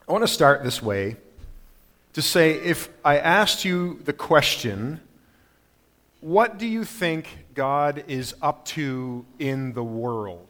I want to start this way to say, if I asked you the question, what do you think God is up to in the world?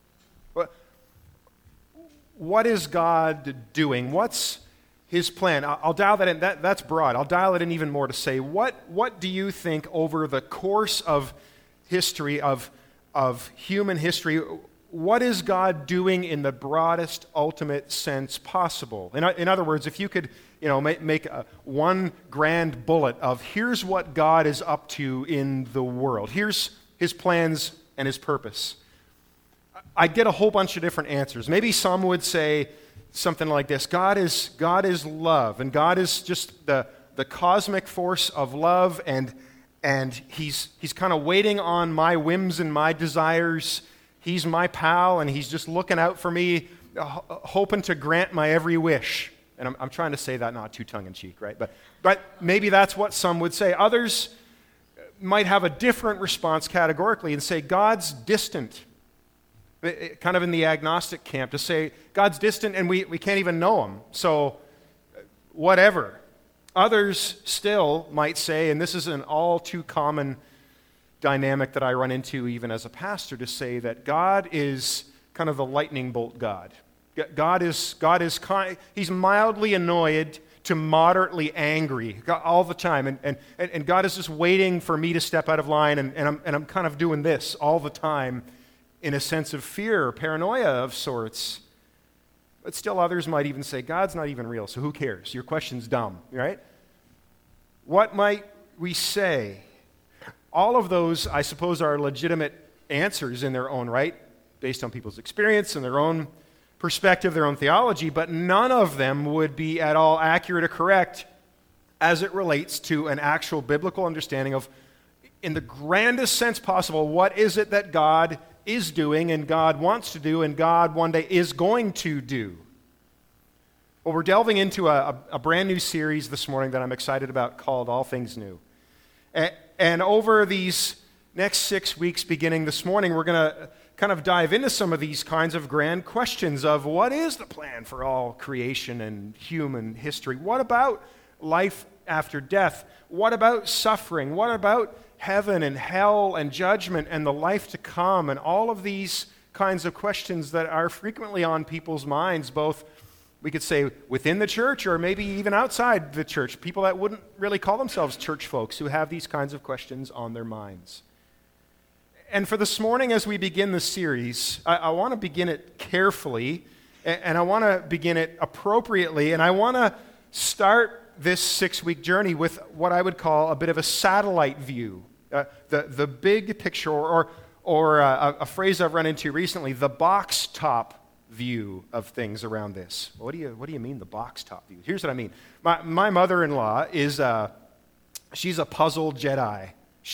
What is God doing? What's his plan? I'll dial that in. That's broad. I'll dial it in even more to say, what do you think over the course of history, of human history, what is God doing in the broadest, ultimate sense possible? In other words, if you could make one grand bullet of here's what God is up to in the world. Here's his plans and his purpose. I'd get a whole bunch of different answers. Maybe some would say something like this: God is love, and God is just the cosmic force of love, and he's kind of waiting on my whims and my desires. He's my pal, and he's just looking out for me, hoping to grant my every wish. And I'm trying to say that not too tongue-in-cheek, right? But maybe that's what some would say. Others might have a different response categorically and say God's distant, kind of in the agnostic camp, to say God's distant and we can't even know him, so whatever. Others still might say, and this is an all too common dynamic that I run into even as a pastor, to say that God is kind of the lightning bolt God. He's mildly annoyed to moderately angry all the time, and God is just waiting for me to step out of line, and I'm kind of doing this all the time in a sense of fear or paranoia of sorts. But still others might even say, God's not even real, so who cares? Your question's dumb, right? What might we say? All of those, I suppose, are legitimate answers in their own right, based on people's experience and their own perspective, their own theology, but none of them would be at all accurate or correct as it relates to an actual biblical understanding of, in the grandest sense possible, what is it that God is doing and God wants to do and God one day is going to do. Well, we're delving into a brand new series this morning that I'm excited about called All Things New. And over these next 6 weeks, beginning this morning, we're going to kind of dive into some of these kinds of grand questions of what is the plan for all creation and human history? What about life after death? What about suffering? What about heaven and hell and judgment and the life to come? And all of these kinds of questions that are frequently on people's minds, both, we could say, within the church or maybe even outside the church, people that wouldn't really call themselves church folks who have these kinds of questions on their minds. And for this morning, as we begin this series, I want to begin it carefully, and I want to begin it appropriately, and I want to start this 6-week journey with what I would call a bit of a satellite view, the big picture, or a phrase I've run into recently, the box top view of things around this. What do you mean, the box top view? Here's what I mean. My mother-in-law is she's a puzzle Jedi.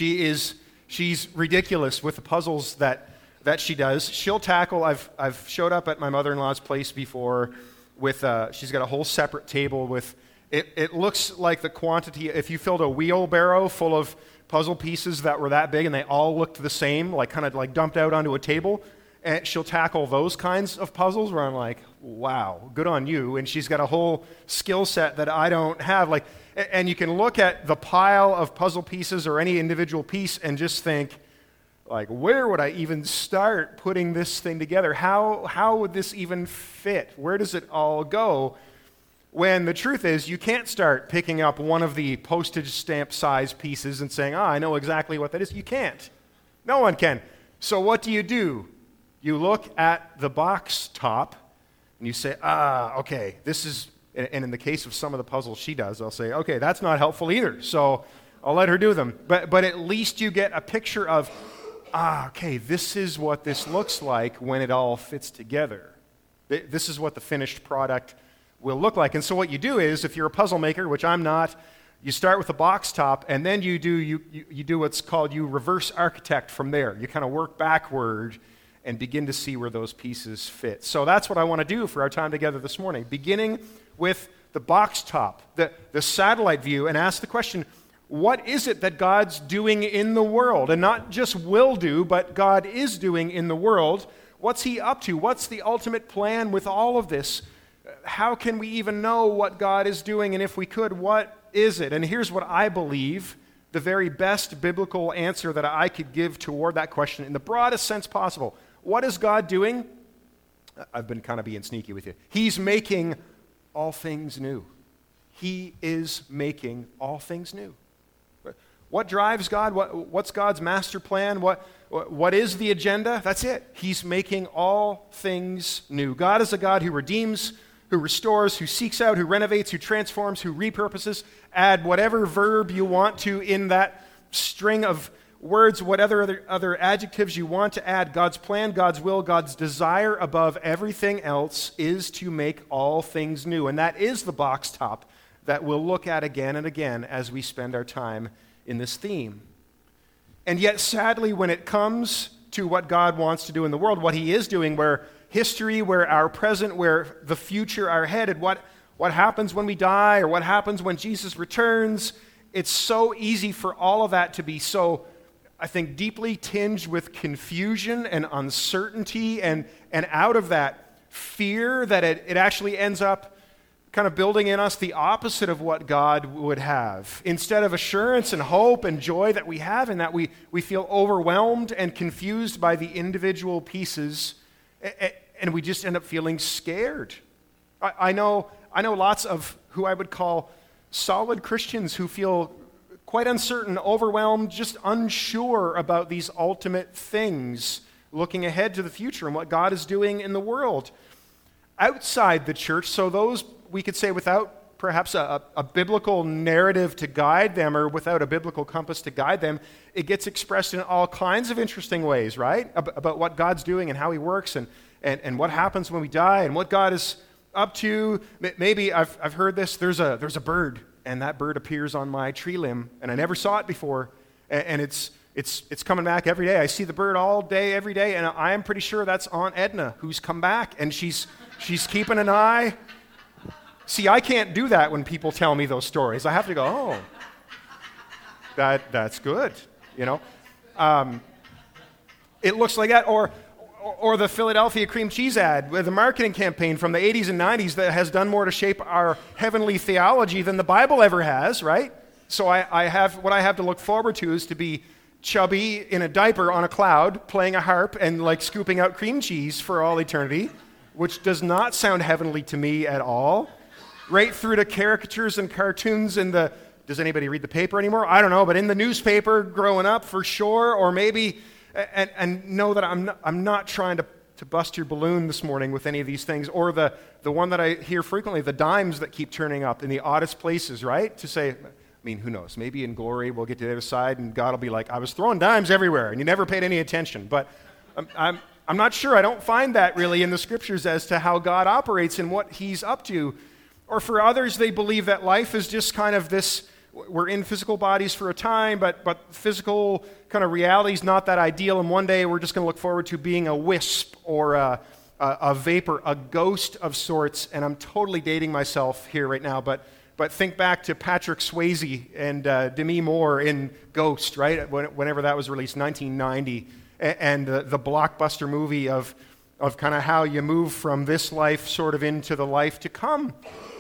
She's ridiculous with the puzzles that she does. She'll tackle. I've showed up at my mother-in-law's place before with she's got a whole separate table with it looks like the quantity, if you filled a wheelbarrow full of puzzle pieces that were that big and they all looked the same, like kind of like dumped out onto a table. And she'll tackle those kinds of puzzles where I'm like, wow, good on you. And she's got a whole skill set that I don't have. And you can look at the pile of puzzle pieces or any individual piece and just think, like, where would I even start putting this thing together? How would this even fit? Where does it all go? When the truth is, you can't start picking up one of the postage stamp size pieces and saying, I know exactly what that is. You can't. No one can. So what do? You look at the box top and you say, okay, this is, and in the case of some of the puzzles she does, I'll say, okay, that's not helpful either, so I'll let her do them. But at least you get a picture of, okay, this is what this looks like when it all fits together. This is what the finished product will look like. And so what you do is, if you're a puzzle maker, which I'm not, you start with the box top, and then you do what's called, you reverse architect from there. You kind of work backward and begin to see where those pieces fit. So that's what I want to do for our time together this morning, beginning with the box top, the satellite view, and ask the question, what is it that God's doing in the world? And not just will do, but God is doing in the world. What's he up to? What's the ultimate plan with all of this? how can we even know what God is doing? And if we could, what is it? And here's what I believe the very best biblical answer that I could give toward that question in the broadest sense possible. What is God doing? I've been kind of being sneaky with you. He's making all things new. He is making all things new. What drives God? What's God's master plan? What is the agenda? That's it. He's making all things new. God is a God who redeems, who restores, who seeks out, who renovates, who transforms, who repurposes. Add whatever verb you want to in that string of words, whatever other adjectives you want to add. God's plan, God's will, God's desire above everything else is to make all things new. And that is the box top that we'll look at again and again as we spend our time in this theme. And yet, sadly, when it comes to what God wants to do in the world, what he is doing, where history, where our present, where the future are headed, what happens when we die or what happens when Jesus returns, it's so easy for all of that to be so, I think, deeply tinged with confusion and uncertainty, and out of that fear that it actually ends up kind of building in us the opposite of what God would have. Instead of assurance and hope and joy that we have in that, we feel overwhelmed and confused by the individual pieces, and we just end up feeling scared. I know lots of who I would call solid Christians who feel quite uncertain, overwhelmed, just unsure about these ultimate things, looking ahead to the future and what God is doing in the world. Outside the church, so those, we could say, without perhaps a biblical narrative to guide them or without a biblical compass to guide them, it gets expressed in all kinds of interesting ways, right? About what God's doing and how he works and what happens when we die and what God is up to. Maybe I've heard this, there's a bird, and that bird appears on my tree limb, and I never saw it before, and it's coming back every day. I see the bird all day, every day, and I am pretty sure that's Aunt Edna who's come back, and she's keeping an eye. See, I can't do that when people tell me those stories. I have to go, oh, that's good, you know. It looks like that, or the Philadelphia cream cheese ad with a marketing campaign from the 80s and 90s that has done more to shape our heavenly theology than the Bible ever has, right? So I have to look forward to is to be chubby in a diaper on a cloud, playing a harp and like scooping out cream cheese for all eternity, which does not sound heavenly to me at all. Right through to caricatures and cartoons in the, does anybody read the paper anymore? I don't know, but in the newspaper growing up for sure, or maybe, and know that I'm not trying to bust your balloon this morning with any of these things, or the one that I hear frequently, the dimes that keep turning up in the oddest places, right? To say, I mean, who knows? Maybe in glory we'll get to the other side and God will be like, I was throwing dimes everywhere and you never paid any attention. But I'm not sure. I don't find that really in the scriptures as to how God operates and what he's up to. Or for others, they believe that life is just kind of this, we're in physical bodies for a time, but physical kind of reality is not that ideal, and one day we're just going to look forward to being a wisp or a vapor, a ghost of sorts. And I'm totally dating myself here right now, but think back to Patrick Swayze and Demi Moore in Ghost, right? Whenever that was released, 1990, and the blockbuster movie of kind of how you move from this life sort of into the life to come.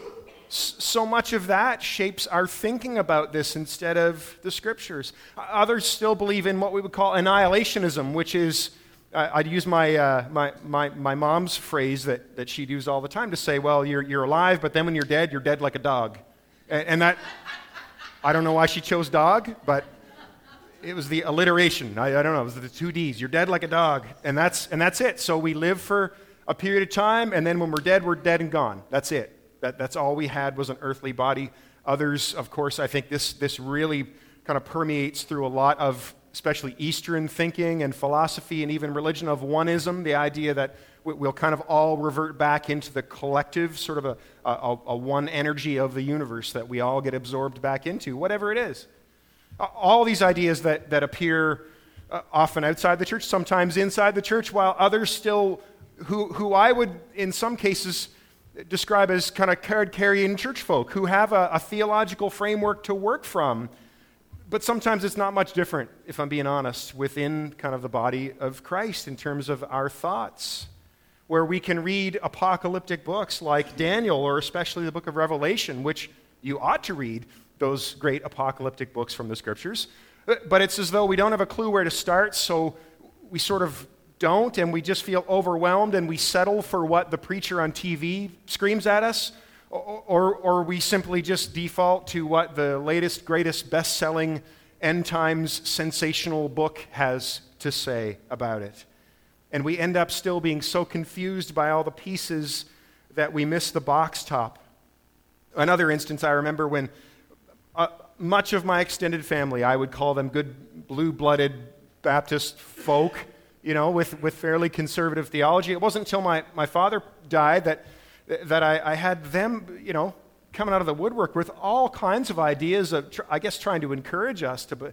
So much of that shapes our thinking about this instead of the scriptures. Others still believe in what we would call annihilationism, which is, I'd use my mom's phrase that she'd use all the time to say, well, you're alive, but then when you're dead like a dog. And that, I don't know why she chose dog, but it was the alliteration. I don't know, it was the two Ds. You're dead like a dog, and that's it. So we live for a period of time, and then when we're dead and gone. That's it. That's all we had was an earthly body. Others, of course, I think this really kind of permeates through a lot of especially Eastern thinking and philosophy and even religion of oneism, the idea that we'll kind of all revert back into the collective, sort of a one energy of the universe that we all get absorbed back into, whatever it is. All these ideas that appear often outside the church, sometimes inside the church, while others still, who I would, in some cases, describe as kind of card-carrying church folk who have a theological framework to work from. But sometimes it's not much different, if I'm being honest, within kind of the body of Christ in terms of our thoughts. where we can read apocalyptic books like Daniel, or especially the book of Revelation, which you ought to read those great apocalyptic books from the Scriptures. But it's as though we don't have a clue where to start, so we sort of don't, and we just feel overwhelmed, and we settle for what the preacher on TV screams at us, or we simply just default to what the latest, greatest, best-selling, end times sensational book has to say about it. And we end up still being so confused by all the pieces that we miss the box top. Another instance I remember when much of my extended family, I would call them good blue-blooded Baptist folk, with fairly conservative theology. It wasn't until my father died that I had them, coming out of the woodwork with all kinds of ideas of, trying to encourage us to,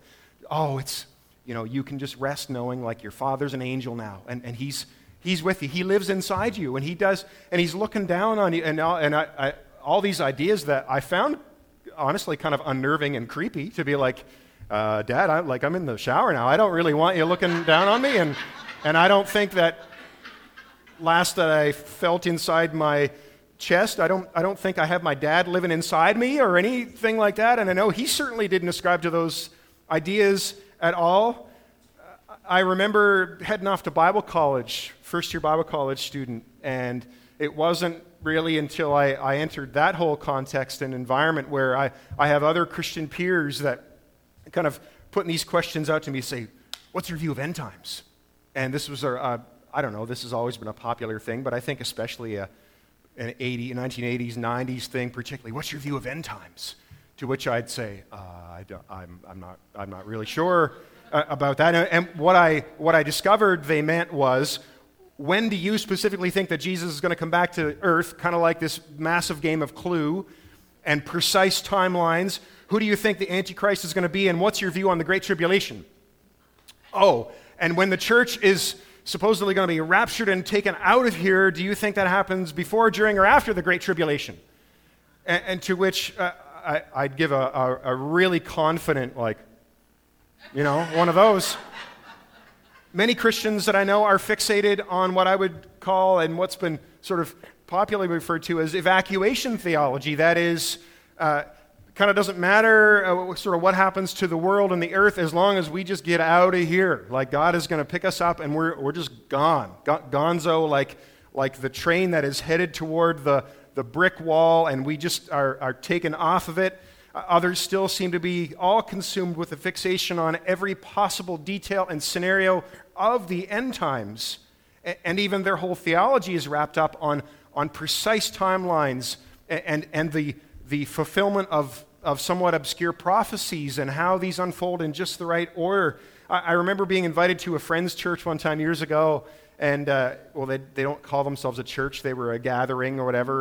you can just rest knowing like your father's an angel now, and he's with you. He lives inside you, and he's looking down on you, and I all these ideas that I found honestly kind of unnerving and creepy, to be like, Dad, I'm in the shower now. I don't really want you looking down on me, and I don't think that last that I felt inside my chest, I don't think I have my dad living inside me or anything like that, and I know he certainly didn't ascribe to those ideas at all. I remember heading off to Bible college, first-year Bible college student, and it wasn't really until I entered that whole context and environment where I have other Christian peers that kind of putting these questions out to me, say, what's your view of end times? And this was, I don't know, this has always been a popular thing, but I think especially an 1980s, 90s thing particularly. What's your view of end times? To which I'd say, I'm not really sure about that. And what I discovered they meant was, when do you specifically think that Jesus is going to come back to earth, kind of like this massive game of Clue, and precise timelines? Who do you think the Antichrist is going to be, and what's your view on the Great Tribulation? Oh, and when the church is supposedly going to be raptured and taken out of here, do you think that happens before, during, or after the Great Tribulation? And to which I'd give a really confident, one of those. Many Christians that I know are fixated on what I would call, and what's been sort of popularly referred to as evacuation theology. That is, kind of doesn't matter sort of what happens to the world and the earth as long as we just get out of here. Like God is going to pick us up and we're just gone. Gonzo, like the train that is headed toward the brick wall, and we just are taken off of it. Others still seem to be all consumed with a fixation on every possible detail and scenario of the end times. And even their whole theology is wrapped up on precise timelines and the fulfillment of somewhat obscure prophecies and how these unfold in just the right order. I remember being invited to a friend's church one time years ago, and they don't call themselves a church, they were a gathering or whatever,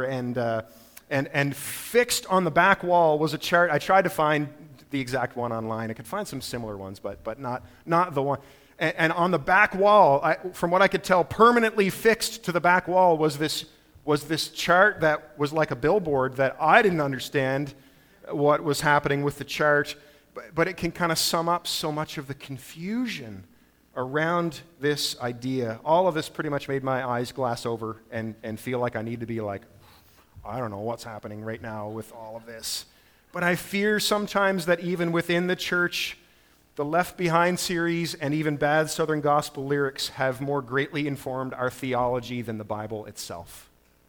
and fixed on the back wall was a chart. I tried to find the exact one online. I could find some similar ones, but not the one. And on the back wall, from what I could tell, permanently fixed to the back wall was this chart that was like a billboard that I didn't understand what was happening with the chart, but it can kind of sum up so much of the confusion around this idea. All of this pretty much made my eyes glass over and feel like I need to be like, I don't know what's happening right now with all of this. But I fear sometimes that even within the church, the Left Behind series and even bad Southern gospel lyrics have more greatly informed our theology than the Bible itself.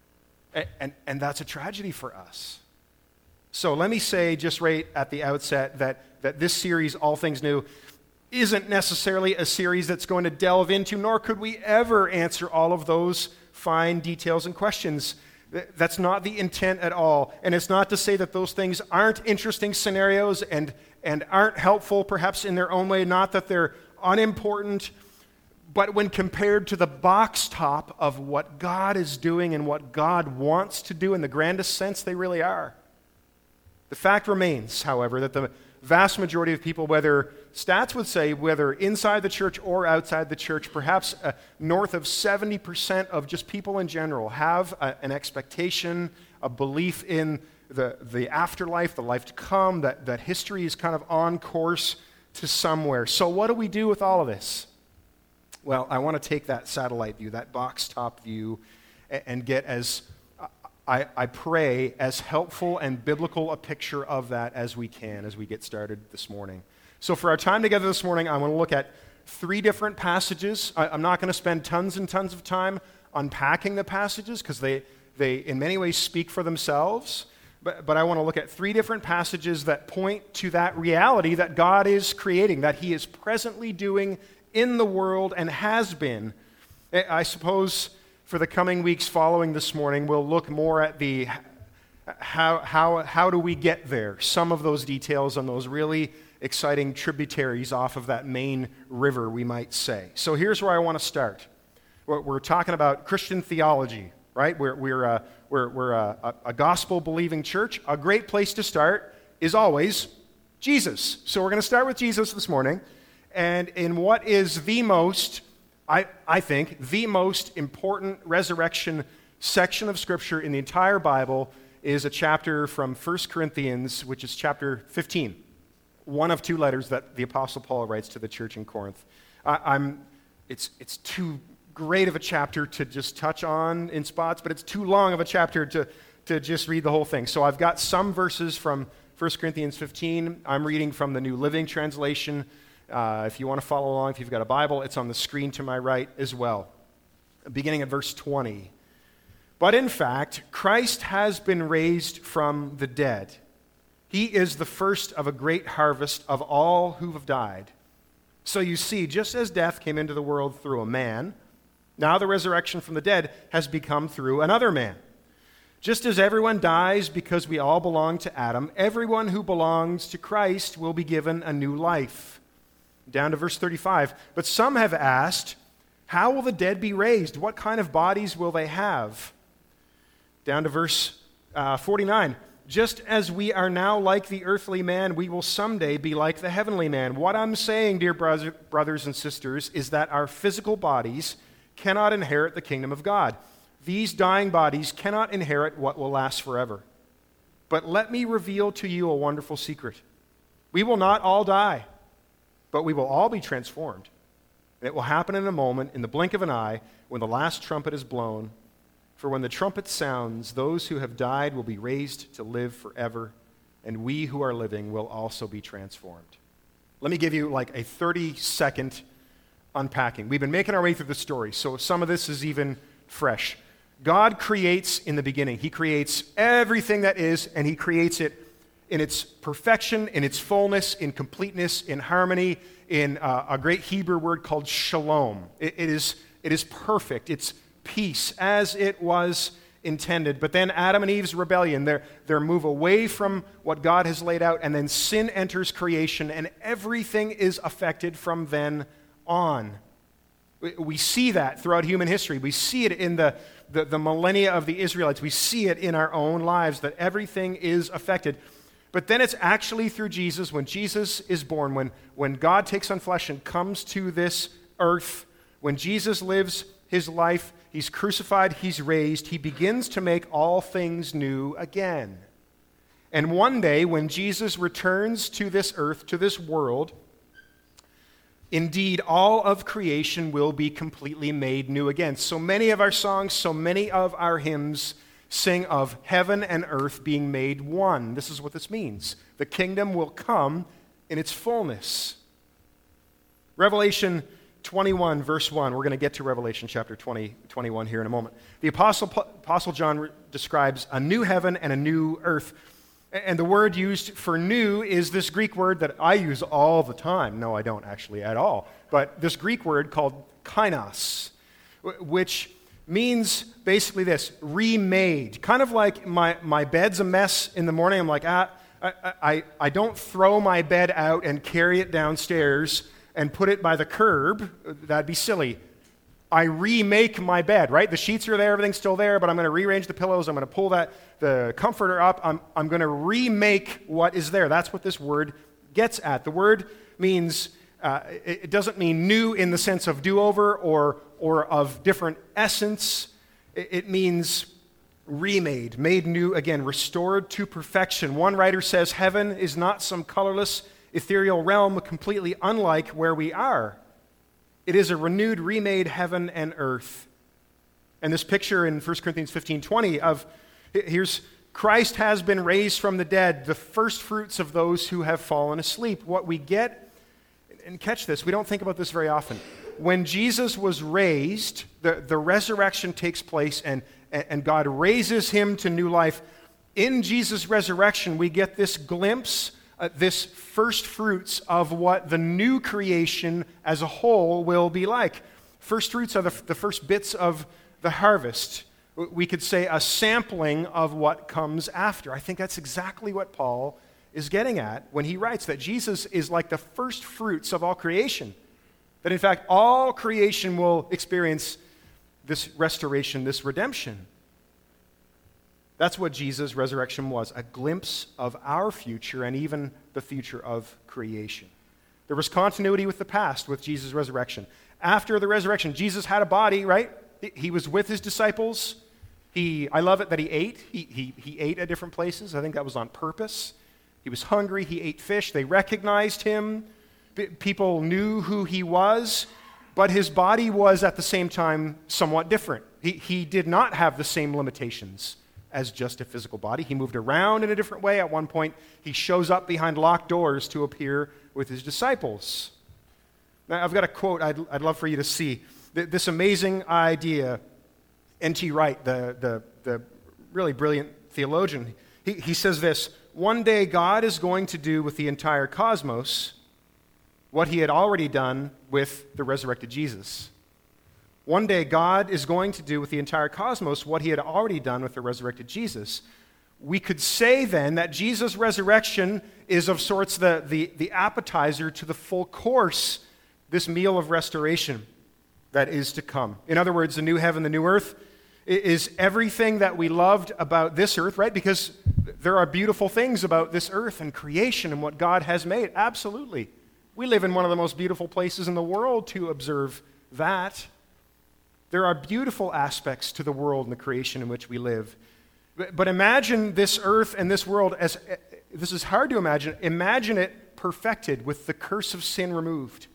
And that's a tragedy for us. So let me say just right at the outset that this series, All Things New, isn't necessarily a series that's going to delve into, nor could we ever answer all of those fine details and questions. That's not the intent at all. And it's not to say that those things aren't interesting scenarios and aren't helpful perhaps in their own way, not that they're unimportant, but when compared to the box top of what God is doing and what God wants to do in the grandest sense, they really are. The fact remains, however, that the vast majority of people, whether stats would say, whether inside the church or outside the church, perhaps north of 70% of just people in general have an expectation, a belief in the afterlife, the life to come, that history is kind of on course to somewhere. So what do we do with all of this? Well, I want to take that satellite view, that box top view, and get as, I pray, as helpful and biblical a picture of that as we can as we get started this morning. So for our time together this morning, I want to look at 3 different passages. I'm not going to spend tons and tons of time unpacking the passages because they in many ways speak for themselves. But I want to look at 3 different passages that point to that reality that God is creating, that he is presently doing in the world and has been. I suppose for the coming weeks following this morning, we'll look more at the how do we get there, some of those details on those really exciting tributaries off of that main river, we might say. So here's where I want to start. We're talking about Christian theology, right? We're a gospel-believing church. A great place to start is always Jesus. So we're going to start with Jesus this morning. And in what is the most, I think, the most important resurrection section of Scripture in the entire Bible is a chapter from 1 Corinthians, which is chapter 15. One of 2 letters that the Apostle Paul writes to the church in Corinth. It's too great of a chapter to just touch on in spots, but it's too long of a chapter to just read the whole thing. So I've got some verses from 1 Corinthians 15. I'm reading from the New Living Translation. If you want to follow along, if you've got a Bible, it's on the screen to my right as well. Beginning at verse 20. But in fact, Christ has been raised from the dead. He is the first of a great harvest of all who have died. So you see, just as death came into the world through a man, now the resurrection from the dead has become through another man. Just as everyone dies because we all belong to Adam, everyone who belongs to Christ will be given a new life. Down to verse 35. But some have asked, how will the dead be raised? What kind of bodies will they have? Down to verse 49. Just as we are now like the earthly man, we will someday be like the heavenly man. What I'm saying, dear brothers and sisters, is that our physical bodies cannot inherit the kingdom of God. These dying bodies cannot inherit what will last forever. But let me reveal to you a wonderful secret. We will not all die, but we will all be transformed. And it will happen in a moment, in the blink of an eye, when the last trumpet is blown. For when the trumpet sounds, those who have died will be raised to live forever, and we who are living will also be transformed. Let me give you like a 30-second unpacking. We've been making our way through the story, so some of this is even fresh. God creates in the beginning. He creates everything that is, and he creates it in its perfection, in its fullness, in completeness, in harmony, in a great Hebrew word called shalom. It is perfect. It's peace as it was intended. But then Adam and Eve's rebellion, their move away from what God has laid out, and then sin enters creation, and everything is affected from then on. We see that throughout human history. We see it in the millennia of the Israelites. We see it in our own lives, that everything is affected. But then it's actually through Jesus, when Jesus is born, when God takes on flesh and comes to this earth, when Jesus lives his life, he's crucified, he's raised, he begins to make all things new again. And one day, when Jesus returns to this earth, to this world, indeed, all of creation will be completely made new again. So many of our songs, so many of our hymns sing of heaven and earth being made one. This is what this means. The kingdom will come in its fullness. Revelation 21, verse 1. We're going to get to Revelation chapter 21 here in a moment. The Apostle John describes a new heaven and a new earth. And the word used for new is this Greek word that I use all the time. No, I don't actually at all. But this Greek word called kainos, which means basically this, remade. Kind of like my bed's a mess in the morning. I'm like, I don't throw my bed out and carry it downstairs and put it by the curb. That'd be silly. I remake my bed, right? The sheets are there, everything's still there, but I'm going to rearrange the pillows. I'm going to pull the comforter up. I'm going to remake what is there. That's what this word gets at. The word means, it doesn't mean new in the sense of do-over or of different essence. It means remade, made new again, restored to perfection. One writer says heaven is not some colorless, ethereal realm completely unlike where we are. It is a renewed, remade heaven and earth. And this picture in 1 Corinthians 15:20 of, here's Christ has been raised from the dead, the first fruits of those who have fallen asleep. What we get, and catch this, we don't think about this very often. When Jesus was raised, the resurrection takes place and God raises him to new life. In Jesus' resurrection, we get this glimpse, this first fruits of what the new creation as a whole will be like. First fruits are the first bits of the harvest. We could say a sampling of what comes after. I think that's exactly what Paul is getting at when he writes that Jesus is like the first fruits of all creation. That in fact, all creation will experience this restoration, this redemption. That's what Jesus' resurrection was, a glimpse of our future and even the future of creation. There was continuity with the past with Jesus' resurrection. After the resurrection, Jesus had a body, right? He was with his disciples. I love it that he ate. He ate at different places. I think that was on purpose. He was hungry. He ate fish. They recognized him. People knew who he was, but his body was at the same time somewhat different. He did not have the same limitations as just a physical body. He moved around in a different way. At one point, he shows up behind locked doors to appear with his disciples. Now, I've got a quote I'd love for you to see. This amazing idea. N.T. Wright, the really brilliant theologian, he says this: one day God is going to do with the entire cosmos what he had already done with the resurrected Jesus. One day God is going to do with the entire cosmos what he had already done with the resurrected Jesus. We could say then that Jesus' resurrection is of sorts the appetizer to the full course, this meal of restoration that is to come. In other words, the new heaven, the new earth is everything that we loved about this earth, right? Because there are beautiful things about this earth and creation and what God has made. Absolutely. We live in one of the most beautiful places in the world to observe that. There are beautiful aspects to the world and the creation in which we live. But imagine this earth and this world as, this is hard to imagine, imagine it perfected with the curse of sin removed,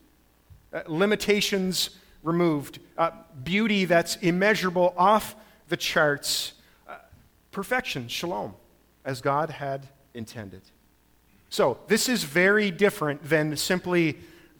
limitations removed, beauty that's immeasurable off the charts, perfection, shalom, as God had intended. So this is very different than simply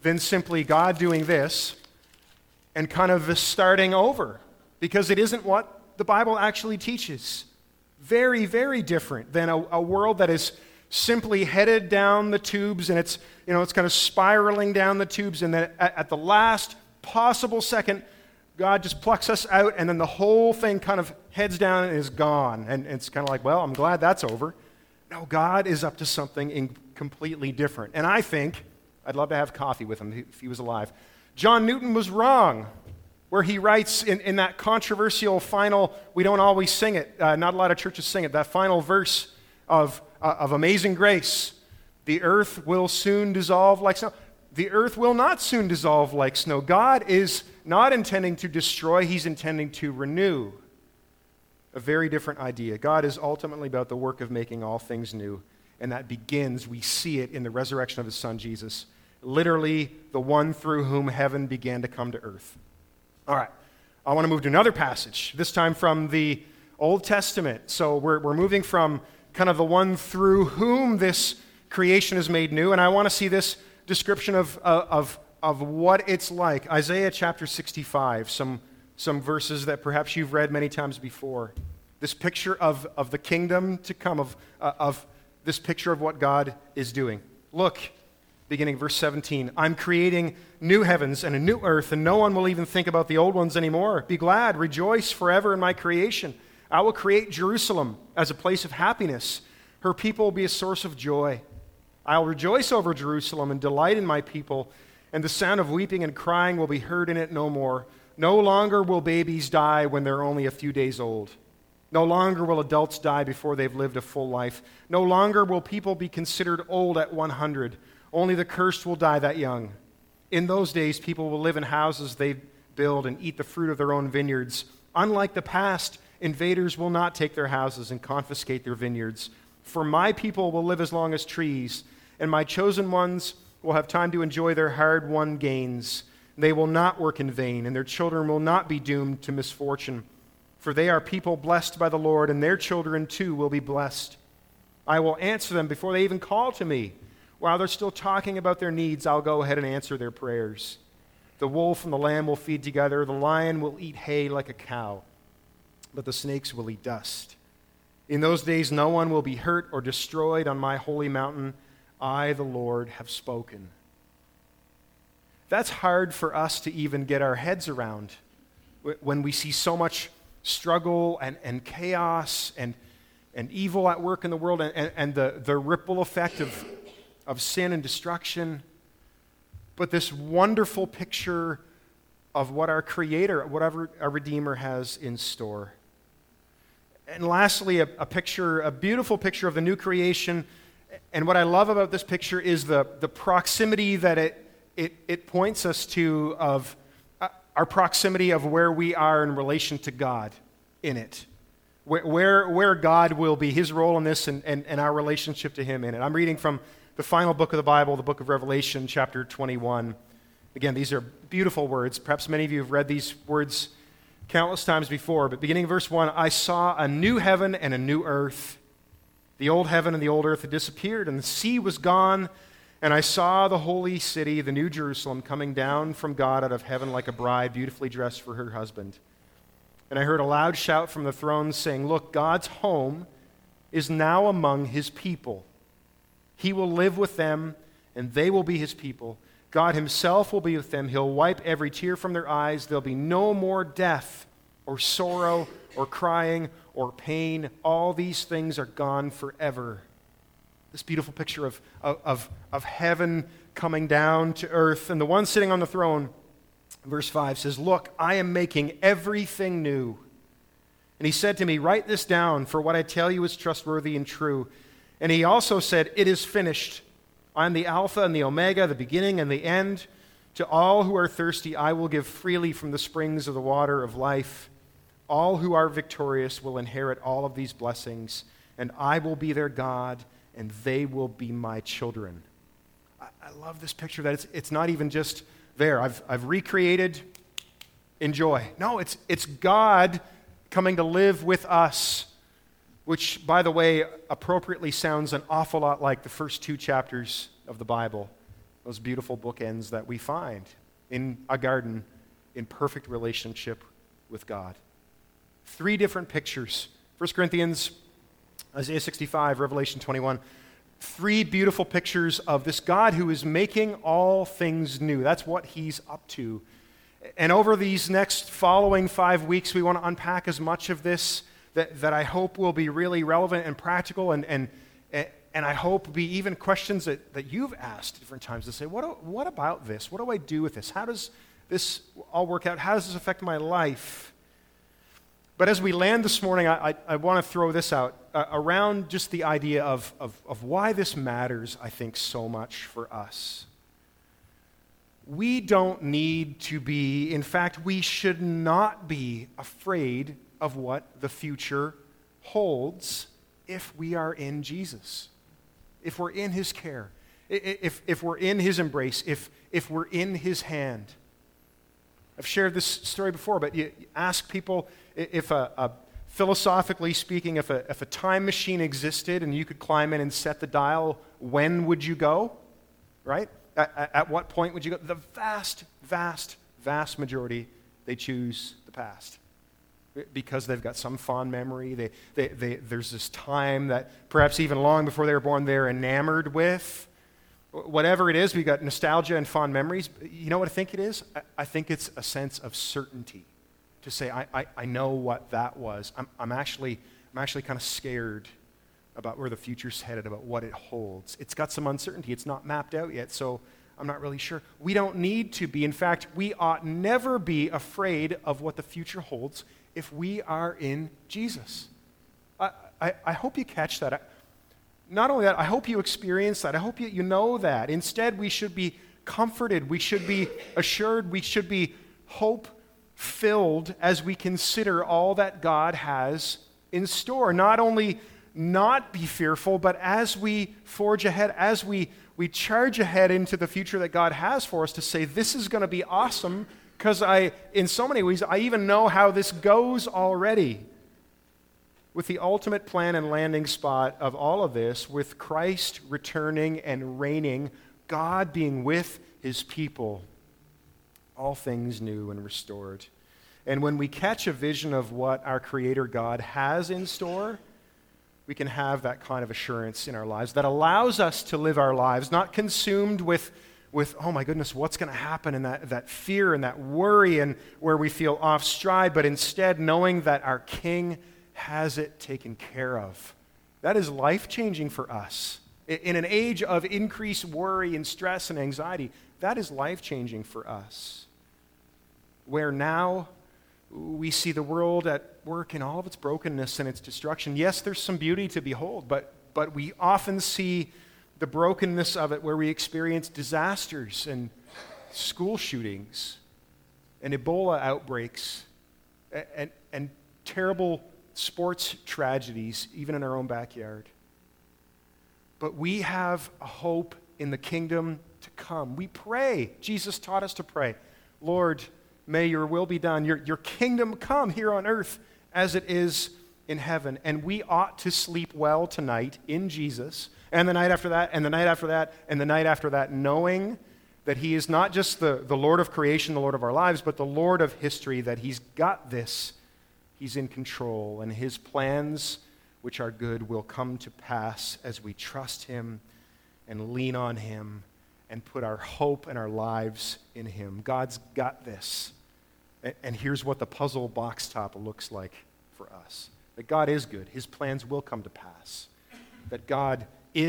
God doing this and kind of starting over, because it isn't what the Bible actually teaches. Very, very different than a world that is simply headed down the tubes, and it's kind of spiraling down the tubes, and then at the last possible second, God just plucks us out, and then the whole thing kind of heads down and is gone. And it's kind of like, well, I'm glad that's over. No, God is up to something completely different. And I think, I'd love to have coffee with him if he was alive. John Newton was wrong, where he writes in that controversial final, we don't always sing it, not a lot of churches sing it, that final verse of Amazing Grace, the earth will soon dissolve like snow. The earth will not soon dissolve like snow. God is not intending to destroy, he's intending to renew. A very different idea. God is ultimately about the work of making all things new, and that begins, we see it in the resurrection of his son Jesus, literally the one through whom heaven began to come to earth. All right, I want to move to another passage, this time from the Old Testament. So we're moving from kind of the one through whom this creation is made new, and I want to see this description of what it's like. Isaiah chapter 65, some verses that perhaps you've read many times before. This picture of the kingdom to come, of this picture of what God is doing. Look, beginning verse 17, I'm creating new heavens and a new earth, and no one will even think about the old ones anymore. Be glad, rejoice forever in my creation. I will create Jerusalem as a place of happiness. Her people will be a source of joy. I'll rejoice over Jerusalem and delight in my people, and the sound of weeping and crying will be heard in it no more. No longer will babies die when they're only a few days old. No longer will adults die before they've lived a full life. No longer will people be considered old at 100. Only the cursed will die that young. In those days, people will live in houses they build and eat the fruit of their own vineyards. Unlike the past, invaders will not take their houses and confiscate their vineyards. For my people will live as long as trees, and my chosen ones will have time to enjoy their hard-won gains. They will not work in vain, and their children will not be doomed to misfortune. for they are people blessed by the Lord, and their children too will be blessed. I will answer them before they even call to me. While they're still talking about their needs, I'll go ahead and answer their prayers. The wolf and the lamb will feed together. The lion will eat hay like a cow, but the snakes will eat dust. In those days, no one will be hurt or destroyed on my holy mountain. I, the Lord, have spoken. That's hard for us to even get our heads around when we see so much struggle and chaos and evil at work in the world and the ripple effect of sin and destruction. But this wonderful picture of what our Creator, whatever our Redeemer has in store. And lastly, a beautiful picture of the new creation. And what I love about this picture is the proximity that it points us to of our proximity of where we are in relation to God in it. Where God will be, His role in this and our relationship to Him in it. I'm reading from the final book of the Bible, the book of Revelation, chapter 21. Again, these are beautiful words. Perhaps many of you have read these words countless times before, but beginning verse 1, I saw a new heaven and a new earth. The old heaven and the old earth had disappeared, and the sea was gone, and I saw the holy city, the new Jerusalem, coming down from God out of heaven like a bride beautifully dressed for her husband. And I heard a loud shout from the throne saying, Look, God's home is now among His people. He will live with them, and they will be His people. God Himself will be with them. He'll wipe every tear from their eyes. There'll be no more death or sorrow or crying or pain. All these things are gone forever. This beautiful picture of heaven coming down to earth. And the one sitting on the throne, verse 5 says, Look, I am making everything new. And He said to me, Write this down, for what I tell you is trustworthy and true. And He also said, It is finished. I am the Alpha and the Omega, the beginning and the end. To all who are thirsty, I will give freely from the springs of the water of life. All who are victorious will inherit all of these blessings, and I will be their God, and they will be my children. I love this picture that it's not even just there. I've recreated, enjoy. No, it's God coming to live with us, which, by the way, appropriately sounds an awful lot like the first two chapters of the Bible, those beautiful bookends that we find in a garden in perfect relationship with God. Three different pictures. 1 Corinthians, Isaiah 65, Revelation 21. Three beautiful pictures of this God who is making all things new. That's what He's up to. And over these next following 5 weeks, we want to unpack as much of this that I hope will be really relevant and practical, and I hope be even questions that you've asked different times to say, what about this? What do I do with this? How does this all work out? How does this affect my life? But as we land this morning, I want to throw this out around just the idea of why this matters, I think, so much for us. We don't need to be, in fact, we should not be afraid of what the future holds if we are in Jesus, if we're in His care, if we're in His embrace, if we're in His hand. I've shared this story before, but you ask people if philosophically speaking, if a time machine existed and you could climb in and set the dial, when would you go, right? At what point would you go? The vast, vast, vast majority, they choose the past because they've got some fond memory. There's this time that perhaps even long before they were born, they're enamored with. Whatever it is, we've got nostalgia and fond memories. You know what I think it is? I think it's a sense of certainty to say, I know what that was. I'm actually kind of scared about where the future's headed, about what it holds. It's got some uncertainty. It's not mapped out yet, so I'm not really sure. We don't need to be. In fact, we ought never be afraid of what the future holds if we are in Jesus. I hope you catch that. Not only that, I hope you experience that. I hope you know that. Instead, we should be comforted. We should be assured. We should be hope-filled as we consider all that God has in store. Not only not be fearful, but as we forge ahead, as we charge ahead into the future that God has for us, to say, this is going to be awesome because in so many ways, I even know how this goes already. With the ultimate plan and landing spot of all of this, with Christ returning and reigning, God being with his people, all things new and restored. And when we catch a vision of what our Creator God has in store, we can have that kind of assurance in our lives that allows us to live our lives, not consumed with oh my goodness, what's going to happen, and that fear and that worry and where we feel off stride, but instead knowing that our King has it taken care of. That is life-changing for us. In an age of increased worry and stress and anxiety, that is life-changing for us. Where now we see the world at work in all of its brokenness and its destruction. Yes, there's some beauty to behold, but we often see the brokenness of it where we experience disasters and school shootings and Ebola outbreaks and terrible sports tragedies, even in our own backyard. But we have a hope in the kingdom to come. We pray. Jesus taught us to pray. Lord, may your will be done. Your kingdom come here on earth as it is in heaven. And we ought to sleep well tonight in Jesus, and the night after that, and the night after that, and the night after that, knowing that he is not just the Lord of creation, the Lord of our lives, but the Lord of history, that he's got this. He's in control, and his plans, which are good, will come to pass as we trust him and lean on him and put our hope and our lives in him. God's got this. And here's what the puzzle box top looks like for us. That God is good. His plans will come to pass. That God he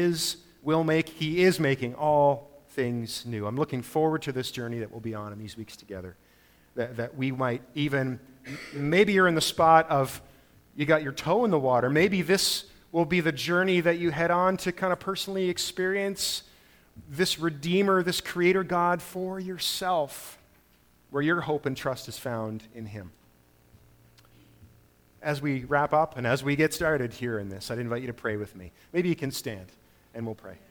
is making all things new. I'm looking forward to this journey that we'll be on in these weeks together. That we might even, maybe you're in the spot of, you got your toe in the water. Maybe this will be the journey that you head on to kind of personally experience this Redeemer, this Creator God for yourself, where your hope and trust is found in him. As we wrap up and as we get started here in this, I'd invite you to pray with me. Maybe you can stand and we'll pray.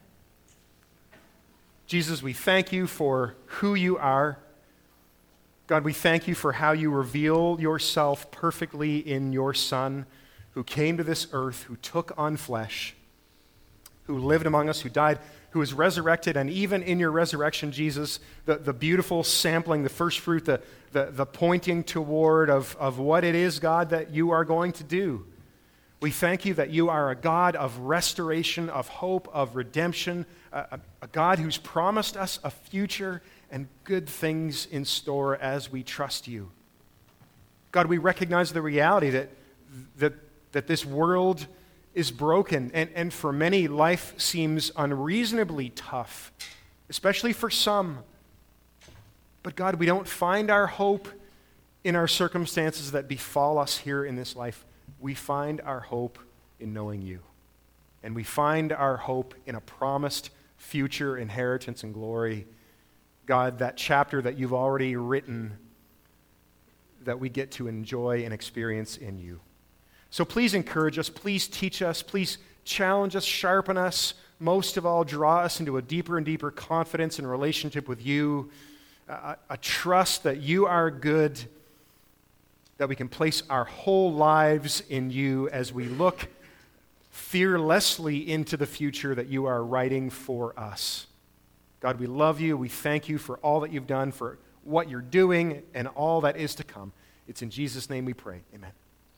Jesus, we thank you for who you are. God, we thank you for how you reveal yourself perfectly in your Son, who came to this earth, who took on flesh, who lived among us, who died, who was resurrected, and even in your resurrection, Jesus, the beautiful sampling, the first fruit, the pointing toward of what it is, God, that you are going to do. We thank you that you are a God of restoration, of hope, of redemption, a God who's promised us a future and good things in store as we trust you. God, we recognize the reality that this world is broken, and for many, life seems unreasonably tough, especially for some. But God, we don't find our hope in our circumstances that befall us here in this life. We find our hope in knowing you. And we find our hope in a promised future inheritance and glory. God, that chapter that you've already written that we get to enjoy and experience in you. So please encourage us, please teach us, please challenge us, sharpen us, most of all, draw us into a deeper and deeper confidence and relationship with you, a trust that you are good, that we can place our whole lives in you as we look fearlessly into the future that you are writing for us. God, we love you. We thank you for all that you've done, for what you're doing, and all that is to come. It's in Jesus' name we pray. Amen.